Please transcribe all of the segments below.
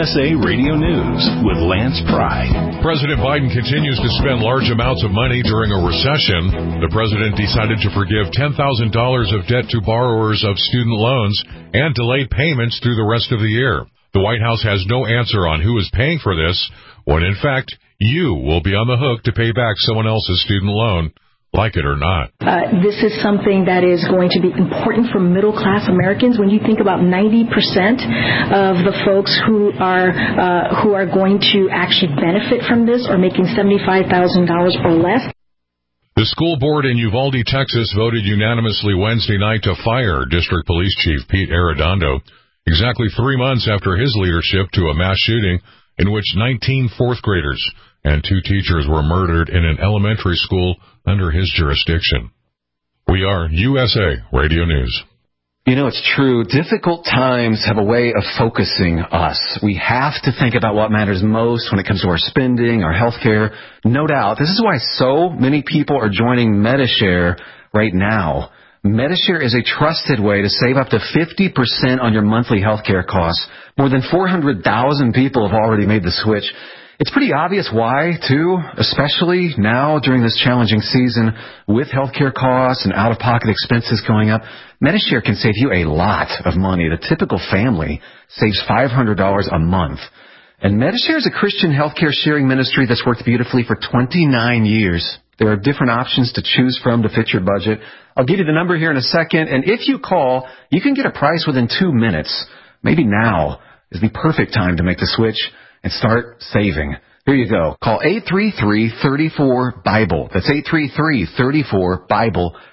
USA Radio News with Lance Pry. President Biden continues to spend large amounts of money during a recession. The president decided to forgive $10,000 of debt to borrowers of student loans and delayed payments through the rest of the year. The White House has no answer on who is paying for this, when in fact, you will be on the hook to pay back someone else's student loan, like it or not. This is something that is going to be important for middle-class Americans. When you think about 90% of the folks who are going to actually benefit from this are making $75,000 or less. The school board in Uvalde, Texas, voted unanimously Wednesday night to fire District Police Chief Pete Arredondo, exactly 3 months after his leadership to a mass shooting in which 19 fourth graders and 2 teachers were murdered in an elementary school under his jurisdiction. We are USA Radio News. You know, it's true. Difficult times have a way of focusing us. We have to think about what matters most when it comes to our spending, our health care. No doubt. This is why so many people are joining Medi-Share right now. Medi-Share is a trusted way to save up to 50% on your monthly health care costs. More than 400,000 people have already made the switch. It's pretty obvious why, too, especially now during this challenging season with healthcare costs and out-of-pocket expenses going up. Medi-Share can save you a lot of money. The typical family saves $500 a month. And Medi-Share is a Christian healthcare sharing ministry that's worked beautifully for 29 years. There are different options to choose from to fit your budget. I'll give you the number here in a second, and if you call, you can get a price within 2 minutes. Maybe now is the perfect time to make the switch and start saving. Here you go. Call 833-34-BIBLE. That's 833-34-BIBLE.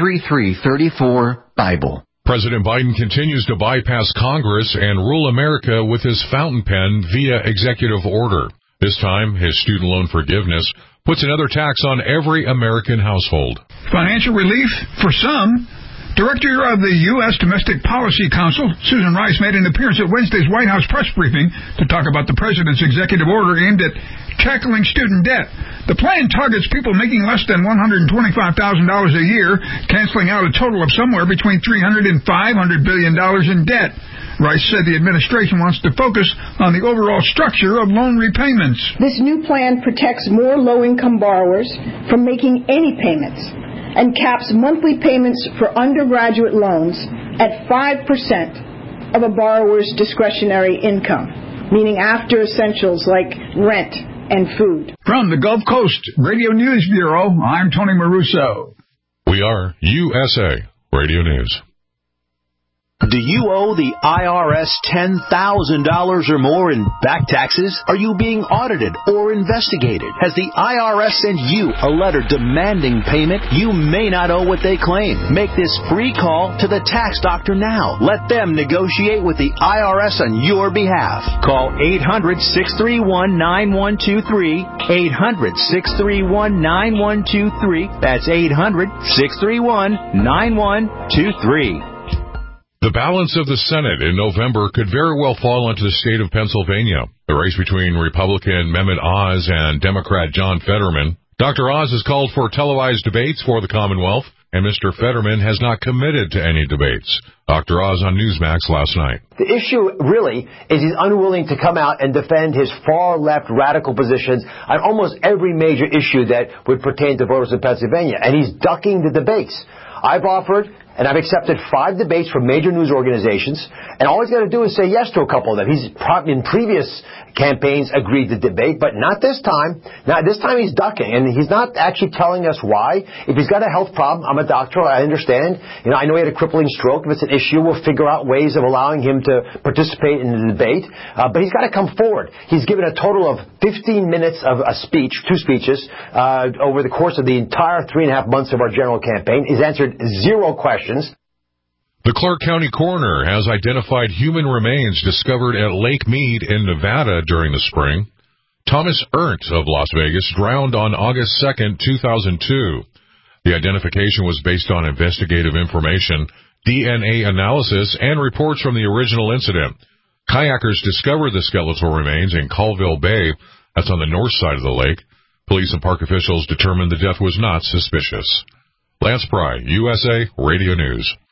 833-34-BIBLE. President Biden continues to bypass Congress and rule America with his fountain pen via executive order. This time, his student loan forgiveness puts another tax on every American household. Financial relief for some. Director of the U.S. Domestic Policy Council, Susan Rice, made an appearance at Wednesday's White House press briefing to talk about the president's executive order aimed at tackling student debt. The plan targets people making less than $125,000 a year, canceling out a total of somewhere between $300 and $500 billion in debt. Rice said the administration wants to focus on the overall structure of loan repayments. This new plan protects more low-income borrowers from making any payments and caps monthly payments for undergraduate loans at 5% of a borrower's discretionary income, meaning after essentials like rent and food. From the Gulf Coast Radio News Bureau, I'm Tony Maruso. We are USA Radio News. Do you owe the IRS $10,000 or more in back taxes? Are you being audited or investigated? Has the IRS sent you a letter demanding payment? You may not owe what they claim. Make this free call to the tax doctor now. Let them negotiate with the IRS on your behalf. Call 800-631-9123. 800-631-9123. That's 800-631-9123. The balance of the Senate in November could very well fall onto the state of Pennsylvania. The race between Republican Mehmet Oz and Democrat John Fetterman. Dr. Oz has called for televised debates for the Commonwealth, and Mr. Fetterman has not committed to any debates. Dr. Oz on Newsmax last night. The issue really is he's unwilling to come out and defend his far-left radical positions on almost every major issue that would pertain to voters in Pennsylvania, and he's ducking the debates. I've offered and I've accepted 5 debates from major news organizations, and all he's got to do is say yes to a couple of them. He's probably in previous campaigns agreed to debate, but not this time. Now, this time he's ducking, and he's not actually telling us why. If he's got a health problem, I'm a doctor, I understand. You know, I know he had a crippling stroke. If it's an issue, we'll figure out ways of allowing him to participate in the debate. But he's got to come forward. He's given a total of 15 minutes of a speech, 2 speeches, over the course of the entire 3.5 months of our general campaign. He's answered 0 questions. The Clark County coroner has identified human remains discovered at Lake Mead in Nevada during the spring. Thomas Ernst of Las Vegas drowned on August 2nd, 2002. The identification was based on investigative information, DNA analysis, and reports from the original incident. Kayakers discovered the skeletal remains in Colville Bay. That's on the north side of the lake. Police and park officials determined the death was not suspicious. Lance Pry, USA Radio News.